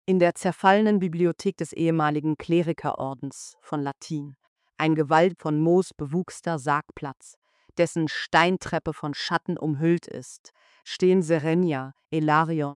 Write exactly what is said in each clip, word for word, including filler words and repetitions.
In der zerfallenen Bibliothek des ehemaligen Klerikerordens von Latin, ein Gewalt von Moos bewuchster Sargplatz, dessen Steintreppe von Schatten umhüllt ist, stehen Serenia, Elarion,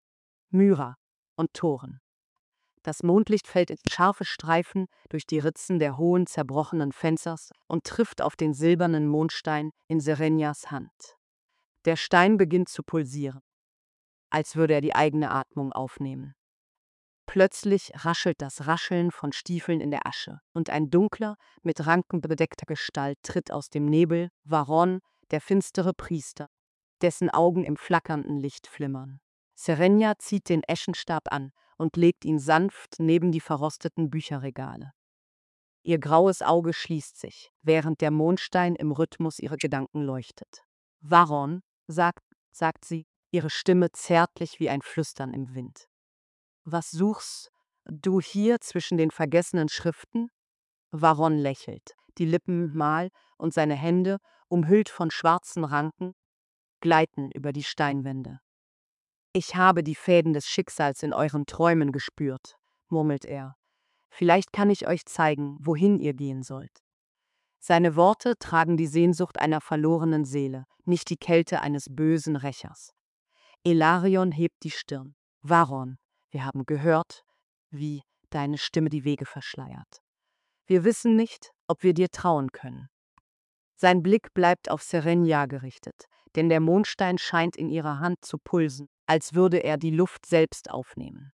Myra und Thoren. Das Mondlicht fällt in scharfe Streifen durch die Ritzen der hohen, zerbrochenen Fensters und trifft auf den silbernen Mondstein in Serenias Hand. Der Stein beginnt zu pulsieren, als würde er die eigene Atmung aufnehmen. Plötzlich raschelt das Rascheln von Stiefeln in der Asche, und ein dunkler, mit Ranken bedeckter Gestalt tritt aus dem Nebel, Varon, der finstere Priester, dessen Augen im flackernden Licht flimmern. Serenia zieht den Eschenstab an und legt ihn sanft neben die verrosteten Bücherregale. Ihr graues Auge schließt sich, während der Mondstein im Rhythmus ihre Gedanken leuchtet. Varon, sagt, sagt sie, ihre Stimme zärtlich wie ein Flüstern im Wind. Was suchst du hier zwischen den vergessenen Schriften? Varon lächelt, die Lippen mal und seine Hände, umhüllt von schwarzen Ranken, gleiten über die Steinwände. Ich habe die Fäden des Schicksals in euren Träumen gespürt, murmelt er. Vielleicht kann ich euch zeigen, wohin ihr gehen sollt. Seine Worte tragen die Sehnsucht einer verlorenen Seele, nicht die Kälte eines bösen Rächers. Elarion hebt die Stirn. Varon, wir haben gehört, wie deine Stimme die Wege verschleiert. Wir wissen nicht, ob wir dir trauen können. Sein Blick bleibt auf Serenia gerichtet, denn der Mondstein scheint in ihrer Hand zu pulsen, als würde er die Luft selbst aufnehmen.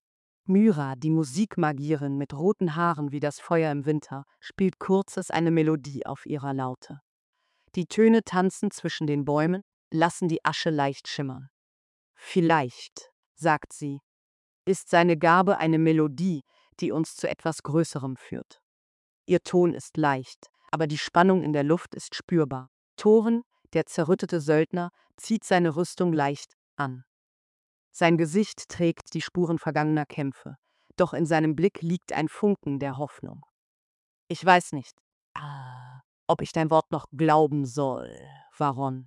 Myra, die Musikmagierin mit roten Haaren wie das Feuer im Winter, spielt kurzes eine Melodie auf ihrer Laute. Die Töne tanzen zwischen den Bäumen, lassen die Asche leicht schimmern. Vielleicht, sagt sie, ist seine Gabe eine Melodie, die uns zu etwas Größerem führt. Ihr Ton ist leicht, aber die Spannung in der Luft ist spürbar. Thoren, der zerrüttete Söldner, zieht seine Rüstung leicht an. Sein Gesicht trägt die Spuren vergangener Kämpfe, doch in seinem Blick liegt ein Funken der Hoffnung. Ich weiß nicht, ah, ob ich dein Wort noch glauben soll, Varon,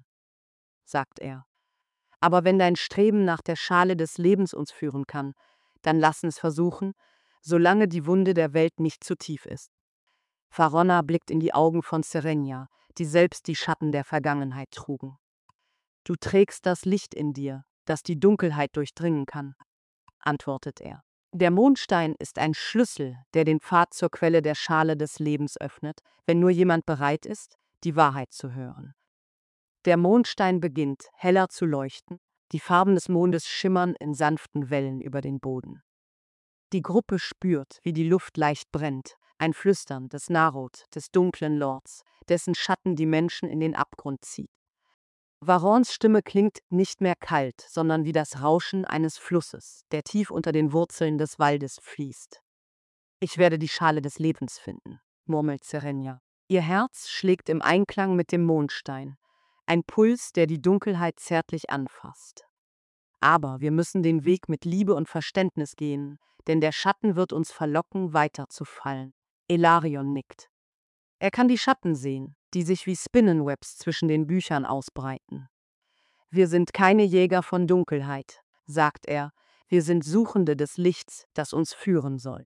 sagt er. Aber wenn dein Streben nach der Schale des Lebens uns führen kann, dann lass uns versuchen, solange die Wunde der Welt nicht zu tief ist. Varonna blickt in die Augen von Serenia, die selbst die Schatten der Vergangenheit trugen. Du trägst das Licht in dir, das die Dunkelheit durchdringen kann, antwortet er. Der Mondstein ist ein Schlüssel, der den Pfad zur Quelle der Schale des Lebens öffnet, wenn nur jemand bereit ist, die Wahrheit zu hören. Der Mondstein beginnt, heller zu leuchten, die Farben des Mondes schimmern in sanften Wellen über den Boden. Die Gruppe spürt, wie die Luft leicht brennt, ein Flüstern des Narod, des dunklen Lords, dessen Schatten die Menschen in den Abgrund zieht. Varons Stimme klingt nicht mehr kalt, sondern wie das Rauschen eines Flusses, der tief unter den Wurzeln des Waldes fließt. Ich werde die Schale des Lebens finden, murmelt Serenia. Ihr Herz schlägt im Einklang mit dem Mondstein, ein Puls, der die Dunkelheit zärtlich anfasst. Aber wir müssen den Weg mit Liebe und Verständnis gehen, denn der Schatten wird uns verlocken, weiterzufallen. Elarion nickt. Er kann die Schatten sehen, die sich wie Spinnenwebs zwischen den Büchern ausbreiten. Wir sind keine Jäger von Dunkelheit, sagt er, wir sind Suchende des Lichts, das uns führen soll.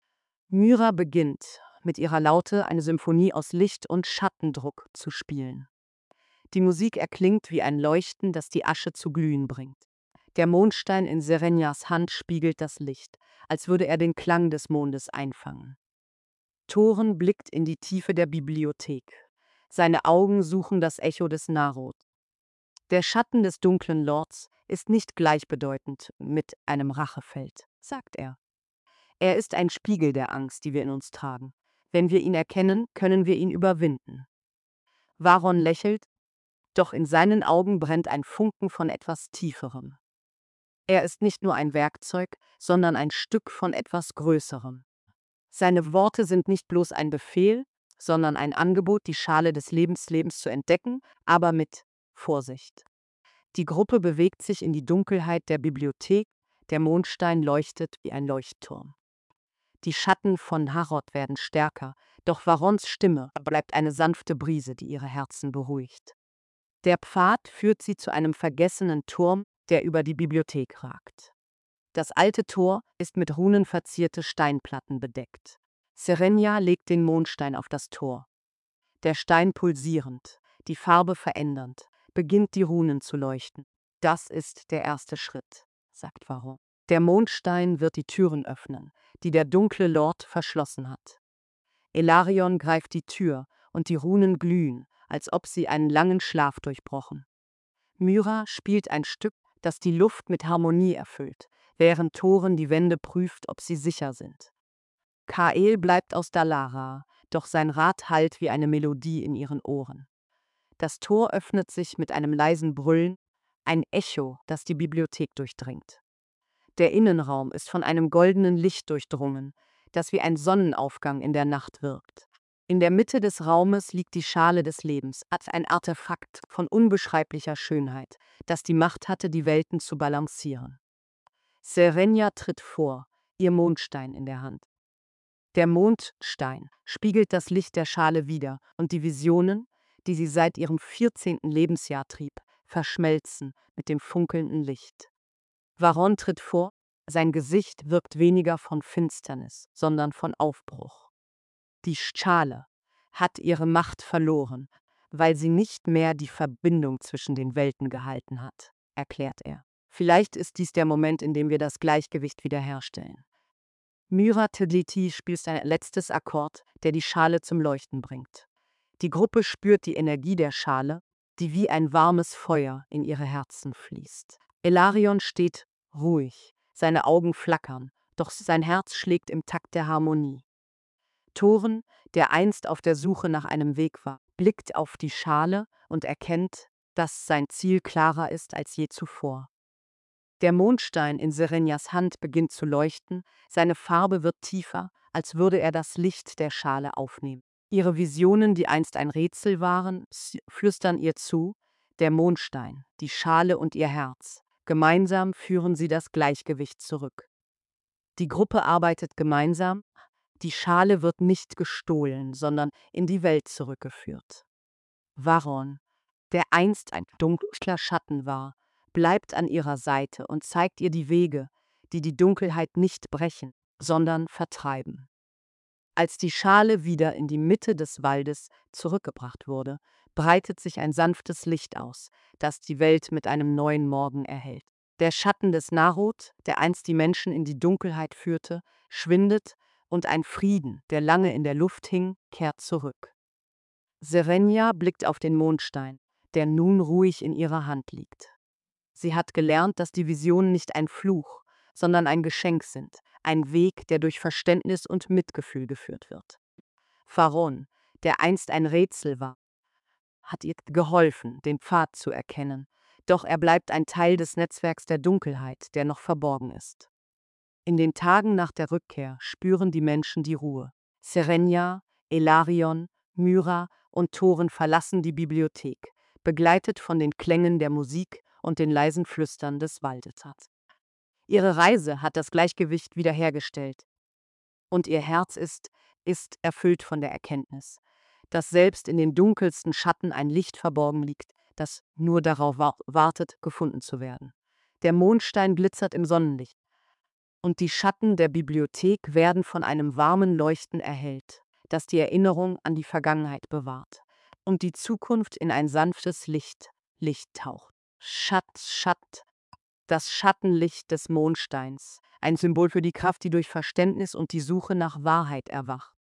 Myra beginnt, mit ihrer Laute eine Symphonie aus Licht und Schattendruck zu spielen. Die Musik erklingt wie ein Leuchten, das die Asche zu glühen bringt. Der Mondstein in Serenias Hand spiegelt das Licht, als würde er den Klang des Mondes einfangen. Thoren blickt in die Tiefe der Bibliothek. Seine Augen suchen das Echo des Narod. Der Schatten des dunklen Lords ist nicht gleichbedeutend mit einem Rachefeld, sagt er. Er ist ein Spiegel der Angst, die wir in uns tragen. Wenn wir ihn erkennen, können wir ihn überwinden. Varon lächelt, doch in seinen Augen brennt ein Funken von etwas Tieferem. Er ist nicht nur ein Werkzeug, sondern ein Stück von etwas Größerem. Seine Worte sind nicht bloß ein Befehl, sondern ein Angebot, die Schale des Lebenslebens zu entdecken, aber mit Vorsicht. Die Gruppe bewegt sich in die Dunkelheit der Bibliothek, der Mondstein leuchtet wie ein Leuchtturm. Die Schatten von Harod werden stärker, doch Varons Stimme bleibt eine sanfte Brise, die ihre Herzen beruhigt. Der Pfad führt sie zu einem vergessenen Turm, der über die Bibliothek ragt. Das alte Tor ist mit runenverzierte Steinplatten bedeckt. Serenia legt den Mondstein auf das Tor. Der Stein pulsierend, die Farbe verändernd, beginnt die Runen zu leuchten. Das ist der erste Schritt, sagt Varron. Der Mondstein wird die Türen öffnen, die der dunkle Lord verschlossen hat. Elarion greift die Tür und die Runen glühen, als ob sie einen langen Schlaf durchbrochen. Myra spielt ein Stück, das die Luft mit Harmonie erfüllt, während Thorin die Wände prüft, ob sie sicher sind. Kael bleibt aus Dalara, doch sein Rat hallt wie eine Melodie in ihren Ohren. Das Tor öffnet sich mit einem leisen Brüllen, ein Echo, das die Bibliothek durchdringt. Der Innenraum ist von einem goldenen Licht durchdrungen, das wie ein Sonnenaufgang in der Nacht wirkt. In der Mitte des Raumes liegt die Schale des Lebens, ein Artefakt von unbeschreiblicher Schönheit, das die Macht hatte, die Welten zu balancieren. Serenia tritt vor, ihr Mondstein in der Hand. Der Mondstein spiegelt das Licht der Schale wider und die Visionen, die sie seit ihrem vierzehnten Lebensjahr trieb, verschmelzen mit dem funkelnden Licht. Varron tritt vor, sein Gesicht wirkt weniger von Finsternis, sondern von Aufbruch. Die Schale hat ihre Macht verloren, weil sie nicht mehr die Verbindung zwischen den Welten gehalten hat, erklärt er. Vielleicht ist dies der Moment, in dem wir das Gleichgewicht wiederherstellen. Myra Tedliti spielt ein letztes Akkord, der die Schale zum Leuchten bringt. Die Gruppe spürt die Energie der Schale, die wie ein warmes Feuer in ihre Herzen fließt. Elarion steht ruhig, seine Augen flackern, doch sein Herz schlägt im Takt der Harmonie. Thorin, der einst auf der Suche nach einem Weg war, blickt auf die Schale und erkennt, dass sein Ziel klarer ist als je zuvor. Der Mondstein in Serenias Hand beginnt zu leuchten, seine Farbe wird tiefer, als würde er das Licht der Schale aufnehmen. Ihre Visionen, die einst ein Rätsel waren, flüstern ihr zu, der Mondstein, die Schale und ihr Herz. Gemeinsam führen sie das Gleichgewicht zurück. Die Gruppe arbeitet gemeinsam, die Schale wird nicht gestohlen, sondern in die Welt zurückgeführt. Varron, der einst ein dunkler Schatten war, bleibt an ihrer Seite und zeigt ihr die Wege, die die Dunkelheit nicht brechen, sondern vertreiben. Als die Schale wieder in die Mitte des Waldes zurückgebracht wurde, breitet sich ein sanftes Licht aus, das die Welt mit einem neuen Morgen erhellt. Der Schatten des Narod, der einst die Menschen in die Dunkelheit führte, schwindet und ein Frieden, der lange in der Luft hing, kehrt zurück. Serenia blickt auf den Mondstein, der nun ruhig in ihrer Hand liegt. Sie hat gelernt, dass die Visionen nicht ein Fluch, sondern ein Geschenk sind, ein Weg, der durch Verständnis und Mitgefühl geführt wird. Varron, der einst ein Rätsel war, hat ihr geholfen, den Pfad zu erkennen, doch er bleibt ein Teil des Netzwerks der Dunkelheit, der noch verborgen ist. In den Tagen nach der Rückkehr spüren die Menschen die Ruhe. Serenia, Elarion, Myra und Thorin verlassen die Bibliothek, begleitet von den Klängen der Musik und den leisen Flüstern des Waldes. Ihre Reise hat das Gleichgewicht wiederhergestellt. Und ihr Herz ist, ist erfüllt von der Erkenntnis, dass selbst in den dunkelsten Schatten ein Licht verborgen liegt, das nur darauf wartet, gefunden zu werden. Der Mondstein glitzert im Sonnenlicht, und die Schatten der Bibliothek werden von einem warmen Leuchten erhellt, das die Erinnerung an die Vergangenheit bewahrt und die Zukunft in ein sanftes Licht, Licht taucht. Schatz, Schatt, das Schattenlicht des Mondsteins, ein Symbol für die Kraft, die durch Verständnis und die Suche nach Wahrheit erwacht.